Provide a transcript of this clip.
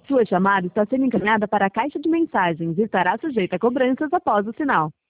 Sua chamada está sendo encaminhada para a caixa de mensagens e estará sujeita a cobranças após o sinal.